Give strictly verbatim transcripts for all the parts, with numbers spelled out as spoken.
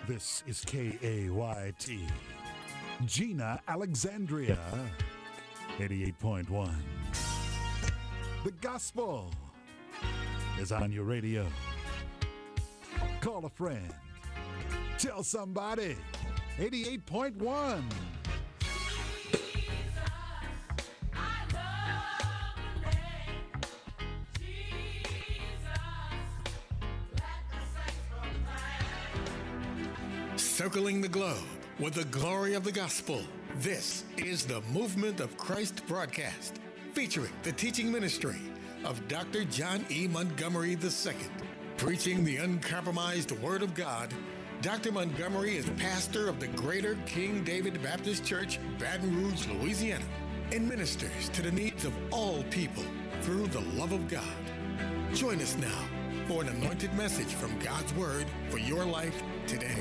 This is K A Y T. Gina Alexandria, eighty-eight point one. The gospel is on your radio. Call a friend. Tell somebody. eighty-eight point one. Circling the globe with the glory of the gospel. This is the Movement of Christ broadcast, featuring the teaching ministry of Doctor John E. Montgomery the Second. Preaching the uncompromised Word of God, Doctor Montgomery is pastor of the Greater King David Baptist Church, Baton Rouge, Louisiana, and ministers to the needs of all people through the love of God. Join us now for an anointed message from God's Word for your life today.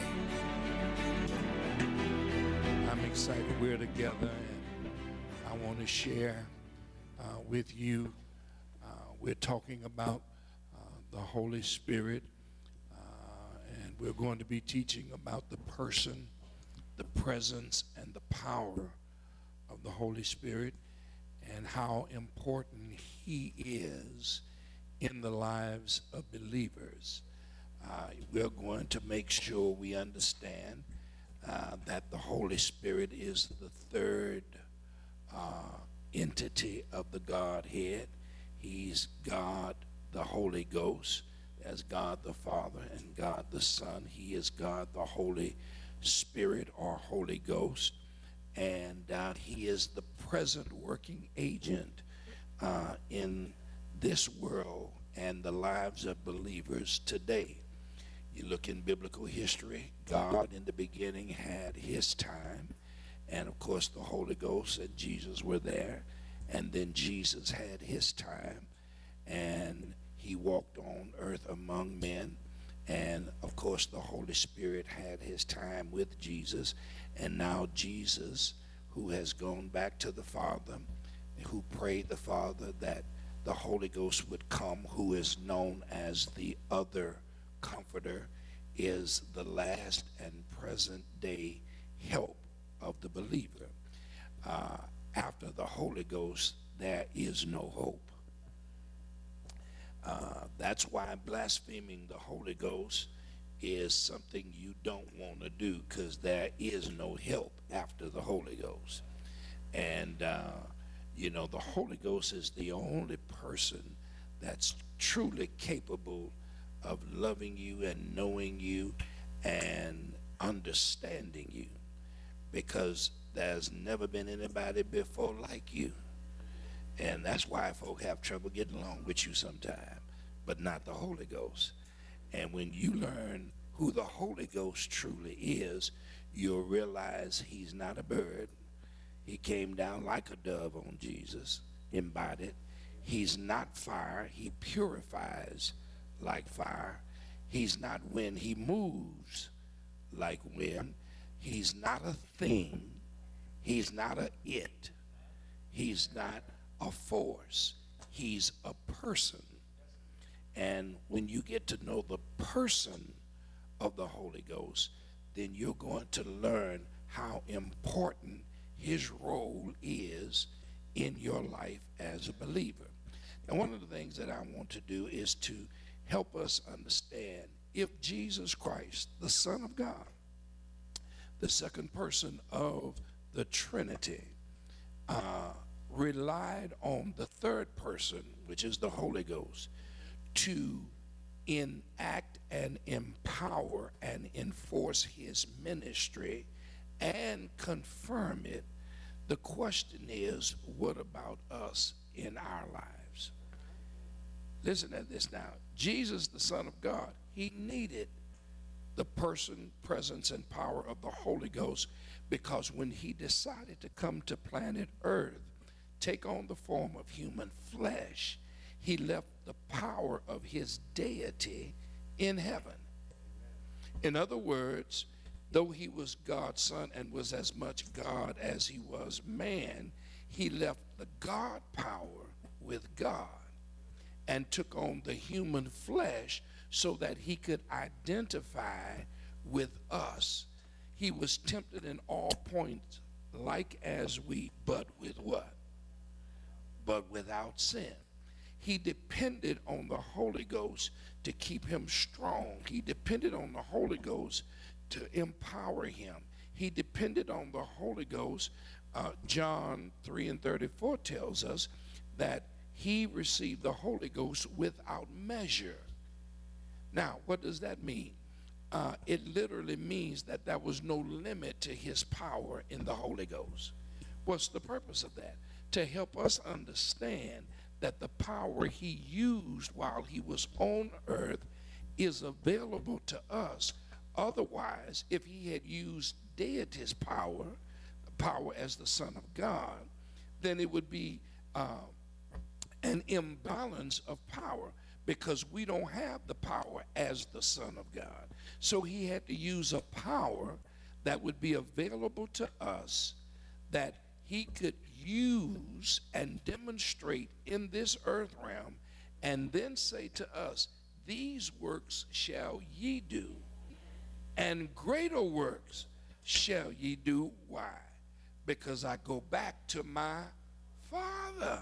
I'm excited we're together, and I want to share uh, with you. Uh, we're talking about uh, the Holy Spirit, uh, and we're going to be teaching about the person, the presence, and the power of the Holy Spirit, and how important He is in the lives of believers. Uh, we're going to make sure we understand Uh, that the Holy Spirit is the third uh, entity of the Godhead. He's God, the Holy Ghost. As God the Father and God the Son. He is God, the Holy Spirit or Holy Ghost. And uh, He is the present working agent uh, in this world and the lives of believers today. You look in biblical history, God in the beginning had His time, and of course the Holy Ghost and Jesus were there, and then Jesus had His time, and He walked on earth among men, and of course the Holy Spirit had His time with Jesus, and now Jesus, who has gone back to the Father, who prayed the Father that the Holy Ghost would come, who is known as the other Comforter, is the last and present day help of the believer. Uh, after the Holy Ghost, there is no hope. Uh, that's why blaspheming the Holy Ghost is something you don't want to do, because there is no help after the Holy Ghost. And, uh, you know, the Holy Ghost is the only person that's truly capable of loving you and knowing you and understanding you, because there's never been anybody before like you. And that's why folk have trouble getting along with you sometimes, but not the Holy Ghost. And when you learn who the Holy Ghost truly is, you'll realize He's not a bird. He came down like a dove on Jesus, embodied. He's not fire. He purifies like fire. He's not wind. He moves like wind. He's not a thing. He's not a it. He's not a force. He's a person. And when you get to know the person of the Holy Ghost, then you're going to learn how important His role is in your life as a believer. And one of the things that I want to do is to help us understand, if Jesus Christ, the Son of God, the second person of the Trinity, uh, relied on the third person, which is the Holy Ghost, to enact and empower and enforce His ministry and confirm it, the question is, what about us in our lives? Listen to this now. Jesus, the Son of God, He needed the person, presence, and power of the Holy Ghost, because when He decided to come to planet Earth, take on the form of human flesh, He left the power of His deity in heaven. In other words, though He was God's Son and was as much God as He was man, He left the God power with God and took on the human flesh so that He could identify with us. He was tempted in all points, like as we, but with what? But without sin. He depended on the Holy Ghost to keep him strong. He depended on the Holy Ghost to empower him. He depended on the Holy Ghost. Uh, John three and thirty-four tells us that he received the Holy Ghost without measure. Now, what does that mean? Uh, it literally means that there was no limit to his power in the Holy Ghost. What's the purpose of that? To help us understand that the power he used while he was on earth is available to us. Otherwise, if he had used deity's power, power as the Son of God, then it would be uh, an imbalance of power, because we don't have the power as the Son of God. So he had to use a power that would be available to us, that he could use and demonstrate in this earth realm, and then say to us, these works shall ye do, and greater works shall ye do. Why? Because I go back to my Father.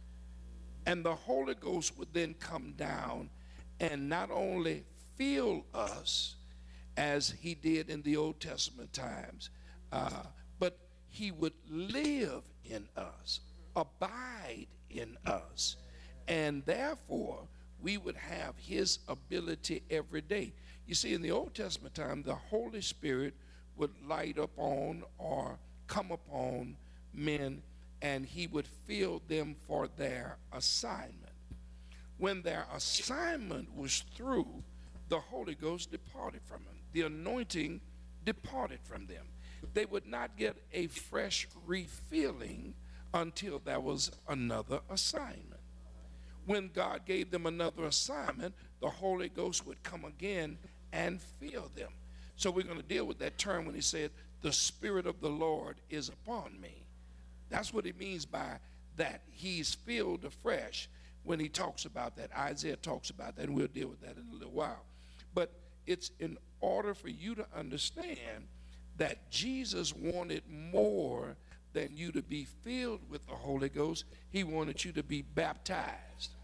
And the Holy Ghost would then come down and not only fill us as he did in the Old Testament times, uh, but he would live in us, abide in us, and therefore we would have his ability every day. You see, in the Old Testament time, the Holy Spirit would light upon or come upon men, and he would fill them for their assignment. When their assignment was through, the Holy Ghost departed from them. The anointing departed from them. They would not get a fresh refilling until there was another assignment. When God gave them another assignment, the Holy Ghost would come again and fill them. So we're going to deal with that term when he said, the Spirit of the Lord is upon me. That's what he means by that. He's filled afresh when he talks about that. Isaiah talks about that, and we'll deal with that in a little while. But it's in order for you to understand that Jesus wanted more than you to be filled with the Holy Ghost. He wanted you to be baptized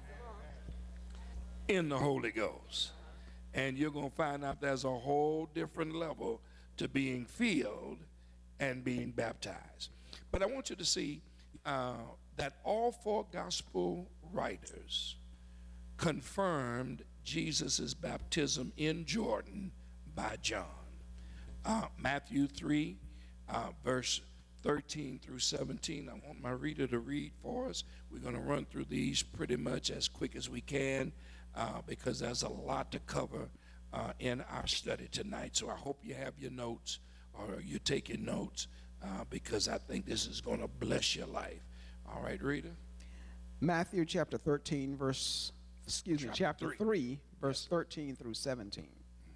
in the Holy Ghost. And you're going to find out there's a whole different level to being filled and being baptized. But I want you to see uh, that all four gospel writers confirmed Jesus' baptism in Jordan by John. Uh, Matthew three, uh, verse thirteen through seventeen. I want my reader to read for us. We're going to run through these pretty much as quick as we can uh, because there's a lot to cover uh, in our study tonight. So I hope you have your notes or you're taking notes. Uh, because I think this is going to bless your life. All right, Rita? Matthew chapter thirteen, verse, excuse me, chapter three. three, verse thirteen through seventeen.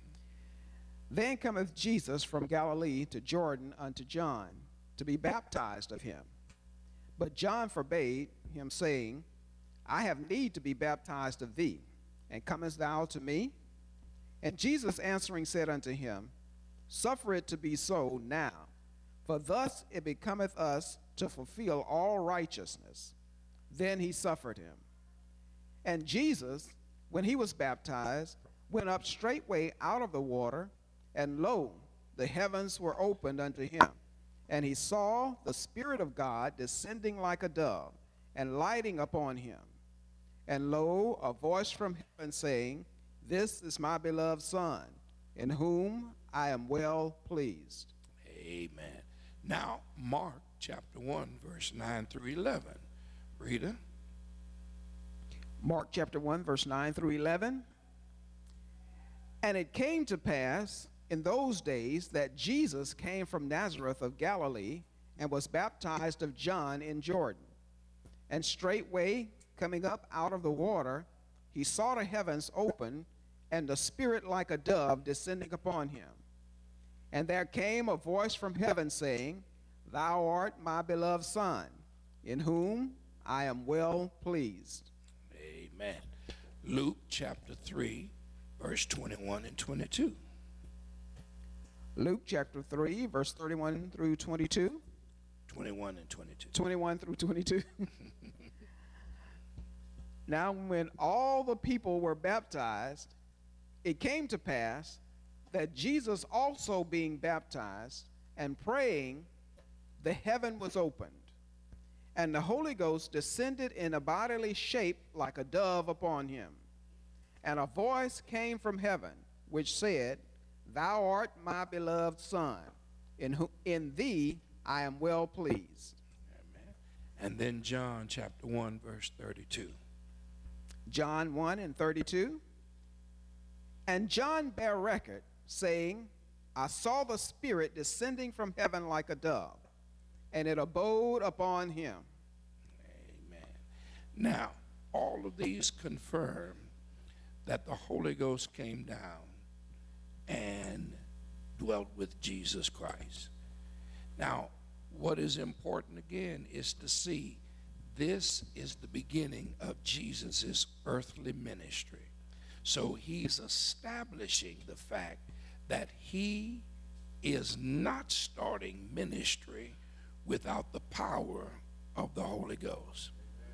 Then cometh Jesus from Galilee to Jordan unto John, to be baptized of him. But John forbade him, saying, I have need to be baptized of thee, and comest thou to me? And Jesus answering said unto him, Suffer it to be so now, for thus it becometh us to fulfill all righteousness. Then he suffered him. And Jesus, when he was baptized, went up straightway out of the water, and lo, the heavens were opened unto him. And he saw the Spirit of God descending like a dove, and lighting upon him. And lo, a voice from heaven saying, This is my beloved Son, in whom I am well pleased. Amen. Now, Mark chapter one, verse nine through eleven. Rita? Mark chapter one, verse nine through eleven. And it came to pass in those days that Jesus came from Nazareth of Galilee and was baptized of John in Jordan. And straightway, coming up out of the water, he saw the heavens open, and the Spirit like a dove descending upon him. And there came a voice from heaven saying, Thou art my beloved Son, in whom I am well pleased. Amen. Luke chapter three, verse twenty-one and twenty-two. Luke chapter three, verse thirty-one through twenty-two. twenty-one and twenty-two. twenty-one through twenty-two. Now, when all the people were baptized, it came to pass that Jesus also being baptized and praying, the heaven was opened, and the Holy Ghost descended in a bodily shape like a dove upon him. And a voice came from heaven, which said, Thou art my beloved Son, in, who, in thee I am well pleased. Amen. And then John chapter one, verse thirty-two. John one and thirty-two. And John bare record, saying, I saw the Spirit descending from heaven like a dove, and it abode upon him. Amen. Now, all of these confirm that the Holy Ghost came down and dwelt with Jesus Christ. Now, what is important again is to see this is the beginning of Jesus' earthly ministry. So he's establishing the fact that he is not starting ministry without the power of the Holy Ghost.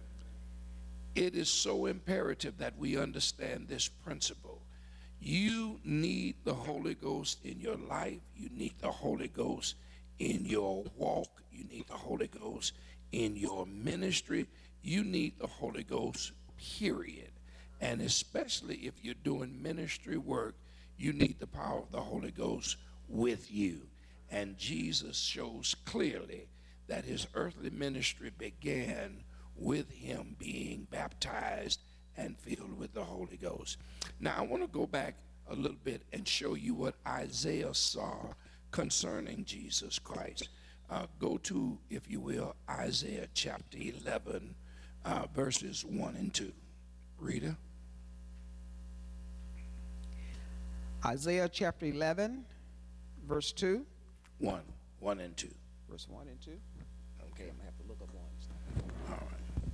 It is so imperative that we understand this principle. You need the Holy Ghost in your life. You need the Holy Ghost in your walk. You need the Holy Ghost in your ministry. You need the Holy Ghost, period. And especially if you're doing ministry work, you need the power of the Holy Ghost with you. And Jesus shows clearly that his earthly ministry began with him being baptized and filled with the Holy Ghost. Now, I want to go back a little bit and show you what Isaiah saw concerning Jesus Christ. Uh, go to, if you will, Isaiah chapter eleven, uh, verses one and two. Rita? Isaiah chapter eleven, verse two. one, one and two. Verse one and two. Okay. I'm going to have to look up one. All right.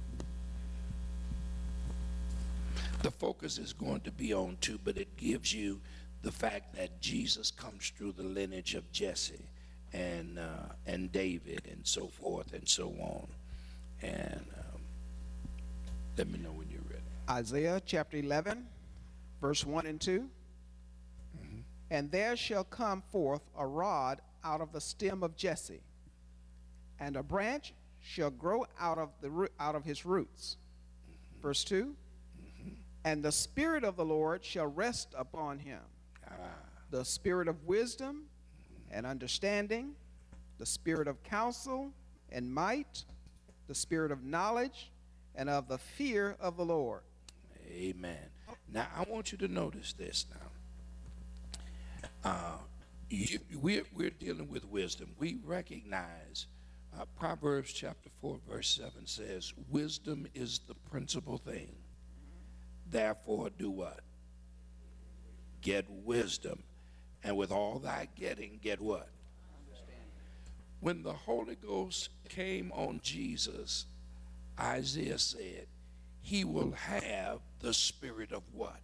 The focus is going to be on two, but it gives you the fact that Jesus comes through the lineage of Jesse and uh, and David and so forth and so on. And um, let me know when you're ready. Isaiah chapter eleven, verse one and two. Mm-hmm. And there shall come forth a rod out of the stem of Jesse, and a branch shall grow out of the root, out of his roots. Mm-hmm. Verse two. Mm-hmm. And the Spirit of the Lord shall rest upon him, ah. the Spirit of wisdom and understanding, the Spirit of counsel and might, the Spirit of knowledge and of the fear of the Lord. Amen. Now, I want you to notice this now. Uh, you, we're, we're dealing with wisdom. We recognize uh, Proverbs chapter four, verse seven says, wisdom is the principal thing. Therefore, do what? Get wisdom. And with all thy getting, get what? When the Holy Ghost came on Jesus, Isaiah said, he will have the spirit of what?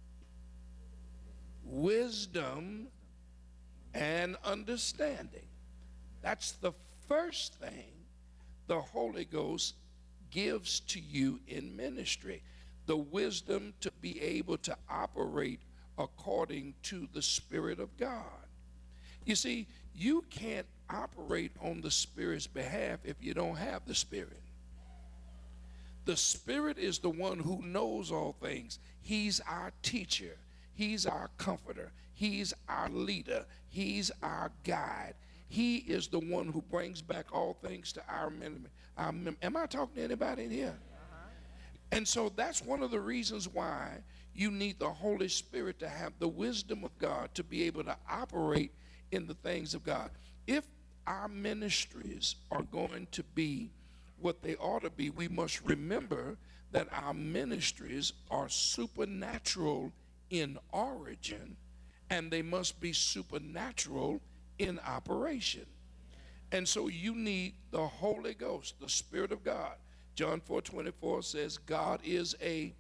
Wisdom and understanding. That's the first thing the Holy Ghost gives to you in ministry. The wisdom to be able to operate according to the Spirit of God. You see, you can't operate on the Spirit's behalf if you don't have the Spirit. The Spirit is the one who knows all things. He's our teacher. He's our comforter. He's our leader. He's our guide. He is the one who brings back all things to our memory. Our mem- Am I talking to anybody in here? And so that's one of the reasons why you need the Holy Spirit to have the wisdom of God to be able to operate in the things of God. If our ministries are going to be what they ought to be, we must remember that our ministries are supernatural in origin, and they must be supernatural in operation. And so you need the Holy Ghost, the Spirit of God. John four twenty-four says, God is a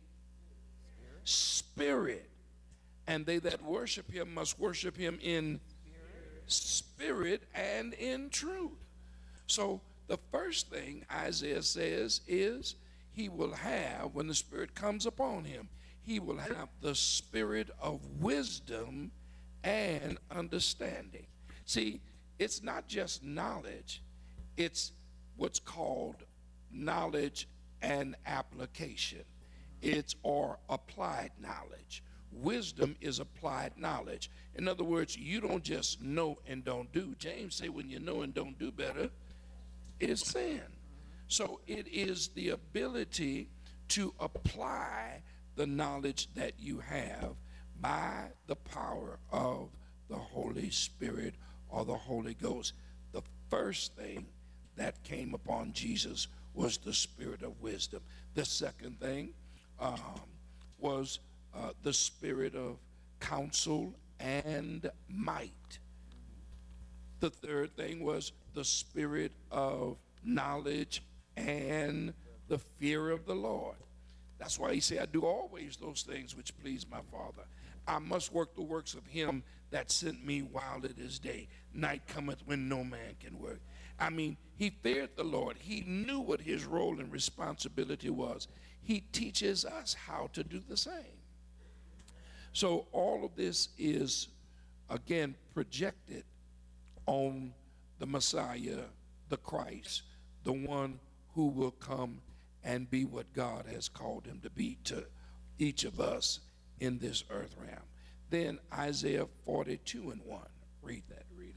spirit, and they that worship him must worship him in spirit and in truth. So the first thing Isaiah says is he will have, when the Spirit comes upon him, he will have the spirit of wisdom and understanding. See, it's not just knowledge, it's what's called knowledge and application. It's or applied knowledge. Wisdom is applied knowledge. In other words, you don't just know and don't do. James say when you know and don't do better, it's sin. So it is the ability to apply the knowledge that you have by the power of the Holy Spirit or the Holy Ghost. The first thing that came upon Jesus was the spirit of wisdom. The second thing um, was uh, the spirit of counsel and might. The third thing was the spirit of knowledge and the fear of the Lord. That's why he said, I do always those things which please my Father. I must work the works of him that sent me while it is day. Night cometh when no man can work. I mean, he feared the Lord. He knew what his role and responsibility was. He teaches us how to do the same. So all of this is, again, projected on the Messiah, the Christ, the one who will come and be what God has called him to be to each of us in this earth realm. Then Isaiah forty-two and one. Read that, Rita.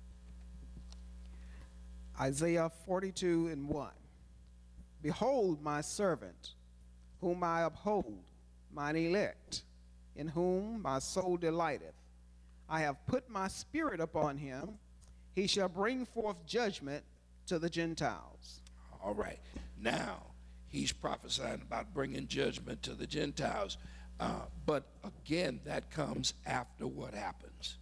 Isaiah forty-two and one. Behold my servant, whom I uphold, mine elect, in whom my soul delighteth. I have put my spirit upon him. He shall bring forth judgment to the Gentiles. All right. Now, he's prophesying about bringing judgment to the Gentiles. Uh, but again, that comes after what happens?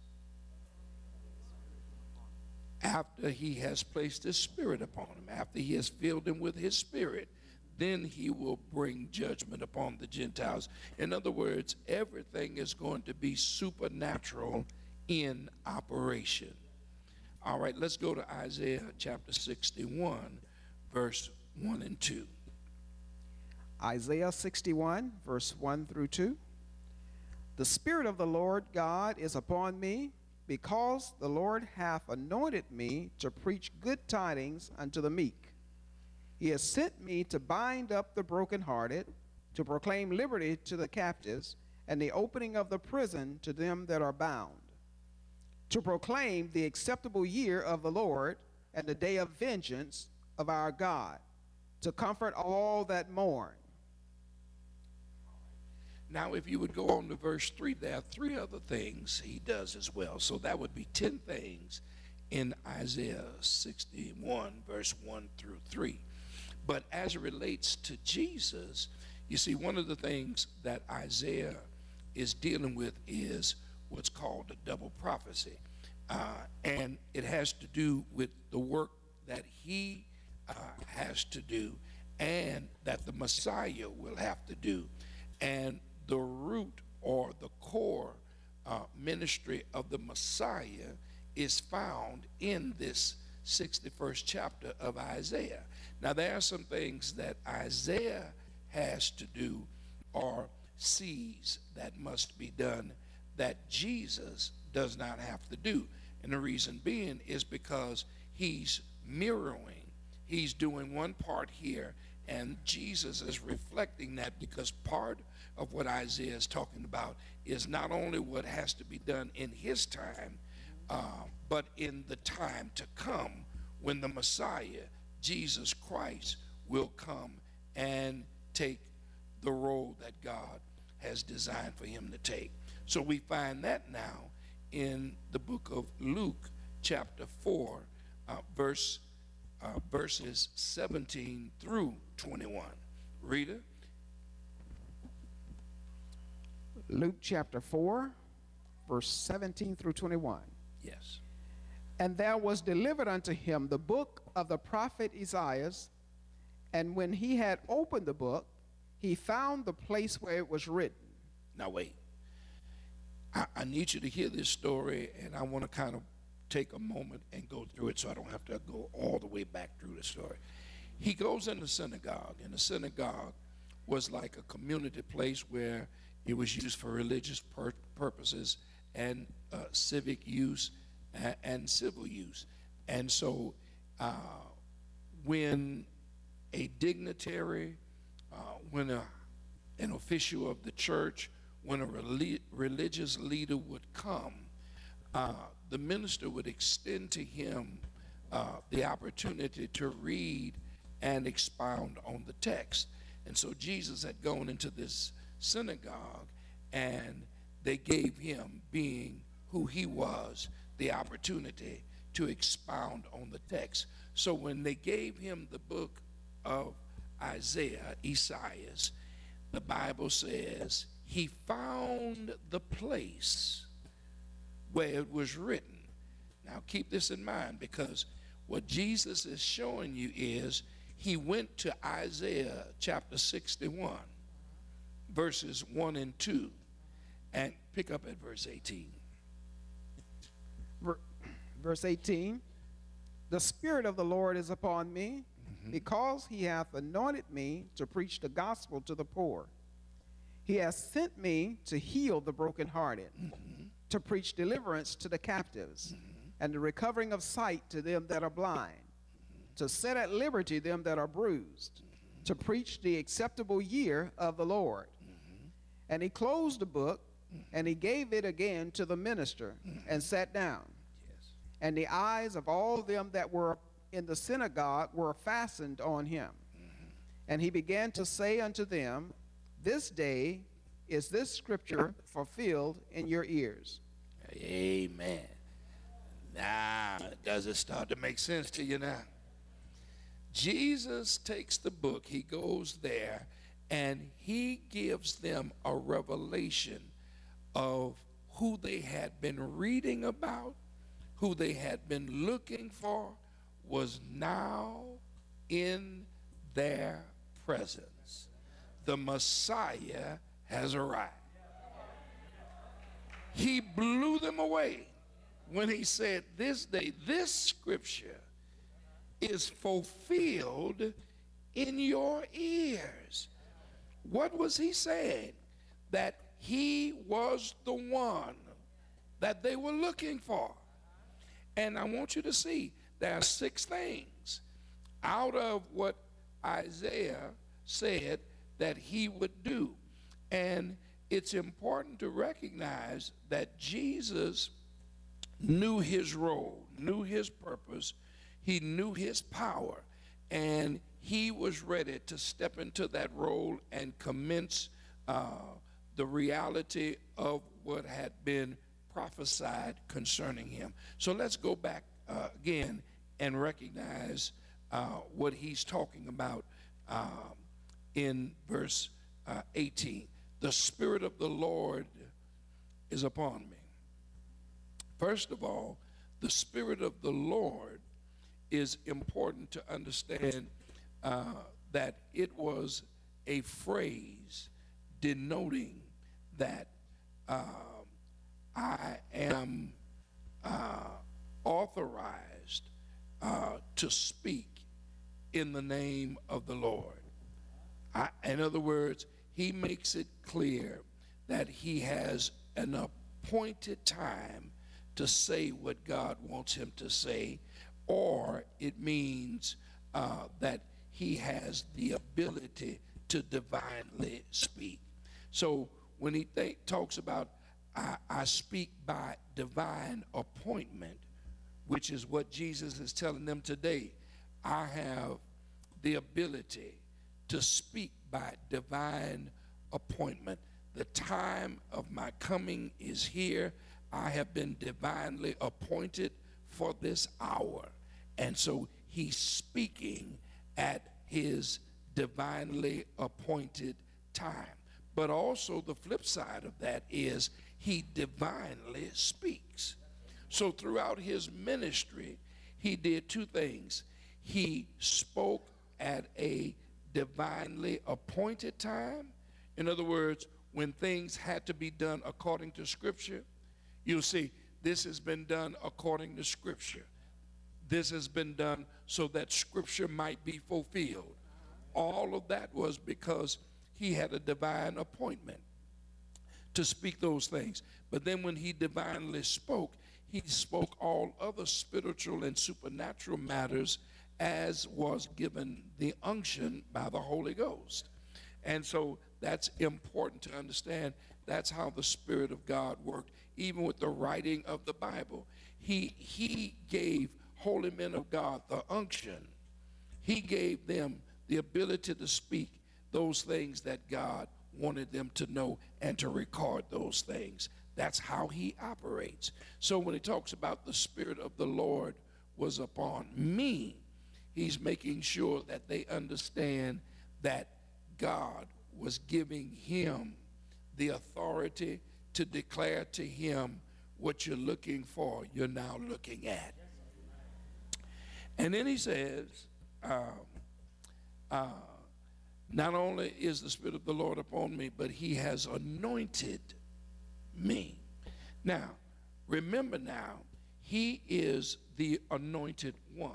After he has placed his spirit upon him, after he has filled him with his spirit, then he will bring judgment upon the Gentiles. In other words, everything is going to be supernatural in operation. All right, let's go to Isaiah chapter sixty-one, verse one and two. Isaiah sixty-one, verse one through two. The Spirit of the Lord God is upon me, because the Lord hath anointed me to preach good tidings unto the meek. He has sent me to bind up the brokenhearted, to proclaim liberty to the captives, and the opening of the prison to them that are bound, to proclaim the acceptable year of the Lord and the day of vengeance of our God, to comfort all that mourn. Now, if you would go on to verse three, there are three other things he does as well. So that would be ten things in Isaiah sixty-one, verse one through three. But as it relates to Jesus, you see, one of the things that Isaiah is dealing with is what's called a double prophecy. Uh, and it has to do with the work that he uh, has to do and that the Messiah will have to do. And the root or the core uh, ministry of the Messiah is found in this sixty-first chapter of Isaiah. Now, there are some things that Isaiah has to do or sees that must be done that Jesus does not have to do. And the reason being is because he's mirroring. He's doing one part here, and Jesus is reflecting that, because part of what Isaiah is talking about is not only what has to be done in his time, uh, but in the time to come when the Messiah, Jesus Christ, will come and take the role that God has designed for him to take. So we find that now in the book of Luke, chapter four, uh, verse uh, verses seventeen through twenty-one. Rita? Luke chapter four, verse seventeen through twenty-one. Yes. And there was delivered unto him the book of the prophet Isaiah, and when he had opened the book, he found the place where it was written. Now wait. I, I need you to hear this story, and I want to kind of take a moment and go through it so I don't have to go all the way back through the story. He goes in the synagogue, and the synagogue was like a community place where it was used for religious pur- purposes and uh, civic use and, and civil use. And so uh, when a dignitary, uh, when a, an official of the church, when a reli- religious leader would come, uh, the minister would extend to him uh, the opportunity to read and expound on the text. And so Jesus had gone into this synagogue, and they gave him, being who he was, the opportunity to expound on the text. So when they gave him the book of Isaiah, Esaias, the Bible says he found the place where it was written. Now keep this in mind, because what Jesus is showing you is he went to Isaiah chapter sixty-one, verses one and two, and pick up at verse eighteen. Verse eighteen, the Spirit of the Lord is upon me, mm-hmm. because he hath anointed me to preach the gospel to the poor. He has sent me to heal the brokenhearted, mm-hmm. to preach deliverance to the captives, mm-hmm. and the recovering of sight to them that are blind, mm-hmm. to set at liberty them that are bruised, mm-hmm. to preach the acceptable year of the Lord. Mm-hmm. And he closed the book, mm-hmm. and he gave it again to the minister, mm-hmm. and sat down. Yes. And the eyes of all them that were in the synagogue were fastened on him. Mm-hmm. And he began to say unto them, this day is this scripture fulfilled in your ears. Amen. Now, does it start to make sense to you now? Jesus takes the book, he goes there, and he gives them a revelation of who they had been reading about, who they had been looking for, was now in their presence. The Messiah has arrived. He blew them away when he said, this day, this scripture is fulfilled in your ears. What was he saying? That he was the one that they were looking for. And I want you to see there are six things out of what Isaiah said that he would do. And it's important to recognize that Jesus knew his role, knew his purpose, he knew his power, and he was ready to step into that role and commence uh, the reality of what had been prophesied concerning him. So let's go back uh, again and recognize uh, what he's talking about um, in verse uh, eighteen. The Spirit of the Lord is upon me. First of all, the Spirit of the Lord is important to understand uh, that it was a phrase denoting that uh, I am uh, authorized uh, to speak in the name of the Lord. I, in other words, he makes it clear that he has an appointed time to say what God wants him to say, or it means uh, that he has the ability to divinely speak. So when he th- talks about I, I speak by divine appointment, which is what Jesus is telling them today, I have the ability to speak by divine appointment. The time of my coming is here. I have been divinely appointed for this hour. And so he's speaking at his divinely appointed time. But also the flip side of that is he divinely speaks. So throughout his ministry, he did two things. He spoke at a divinely appointed time. In other words, when things had to be done according to Scripture, you'll see This has been done according to Scripture. This has been done so that Scripture might be fulfilled. All of that was because he had a divine appointment to speak those things. But then when he divinely spoke, he spoke all other spiritual and supernatural matters as was given the unction by the Holy Ghost. And so that's important to understand. That's how the Spirit of God worked. Even with the writing of the Bible, he, he gave holy men of God the unction. He gave them the ability to speak those things that God wanted them to know and to record those things. That's how he operates. So when he talks about the Spirit of the Lord was upon me, he's making sure that they understand that God was giving him the authority to declare to him what you're looking for, you're now looking at. And then he says, um, uh, not only is the Spirit of the Lord upon me, but he has anointed me. Now, remember now, he is the anointed one.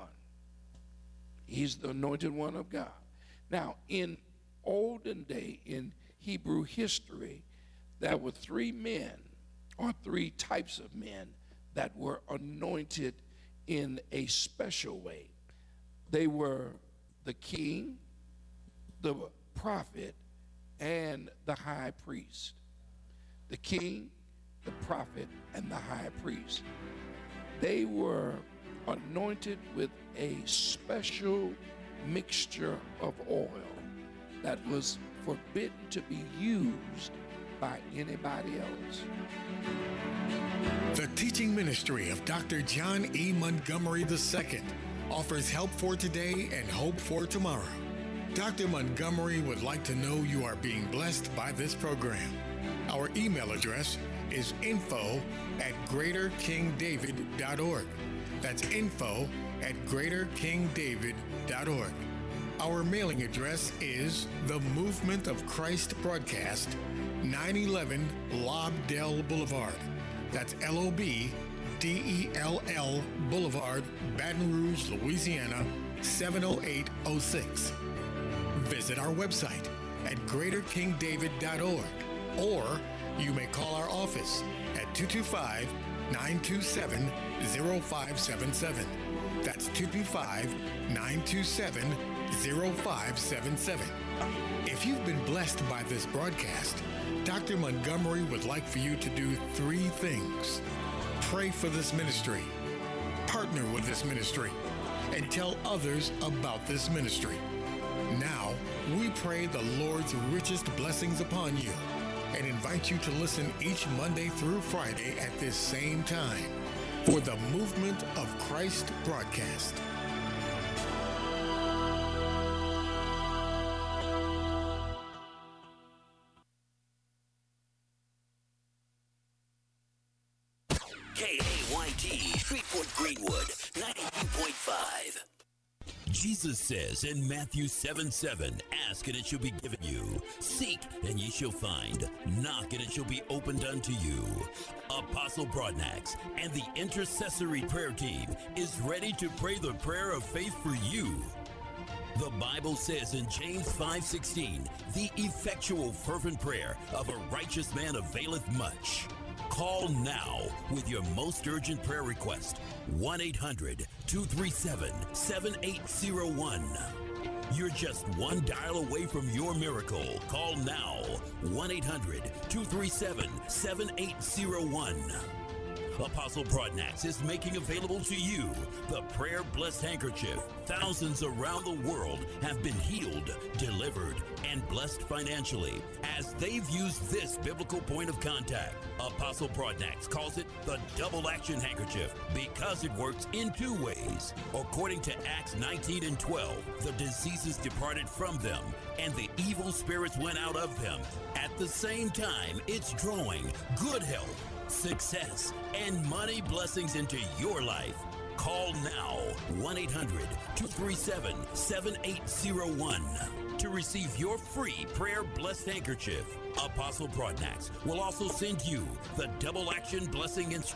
He's the anointed one of God. Now, in olden day, in Hebrew history, there were three men or three types of men that were anointed in a special way. They were the king, the prophet, and the high priest. The king, the prophet, and the high priest. They were anointed with a special mixture of oil that was forbidden to be used by anybody else. The teaching ministry of Doctor John E. Montgomery the Second offers help for today and hope for tomorrow. Doctor Montgomery would like to know you are being blessed by this program. Our email address is info at greater king david dot org. That's info at greater king david dot org. Our mailing address is The Movement of Christ Broadcast, nine eleven Lobdell Boulevard. That's L O B D E L L Boulevard, Baton Rouge, Louisiana, seven oh eight oh six. Visit our website at greater king david dot org, or you may call our office at two two five, nine two seven, zero five seven seven. That's two two five, nine two seven, zero five seven seven. If you've been blessed by this broadcast, Doctor Montgomery would like for you to do three things. Pray for this ministry, partner with this ministry, and tell others about this ministry. Now, we pray the Lord's richest blessings upon you and invite you to listen each Monday through Friday at this same time for the Movement of Christ broadcast. K A Y T, Shreveport Greenwood, ninety-two point five. Jesus says in Matthew seven seven, ask and it shall be given you. Seek and ye shall find. Knock and it shall be opened unto you. Apostle Broadnax and the intercessory prayer team is ready to pray the prayer of faith for you. The Bible says in James five sixteen, the effectual fervent prayer of a righteous man availeth much. Call now with your most urgent prayer request. one eight hundred, two three seven, seven eight zero one. You're just one dial away from your miracle. Call now. one eight hundred, two three seven, seven eight zero one. Apostle Broadnax is making available to you the Prayer Blessed Handkerchief. Thousands around the world have been healed, delivered, and blessed financially as they've used this biblical point of contact. Apostle Broadnax calls it the Double Action Handkerchief because it works in two ways. According to Acts nineteen and twelve, the diseases departed from them and the evil spirits went out of them. At the same time, it's drawing good health, success, and money blessings into your life. Call now, one eight hundred, two three seven, seven eight zero one to receive your free Prayer Blessed Handkerchief. Apostle Broadnax will also send you the Double Action Blessing Instruction.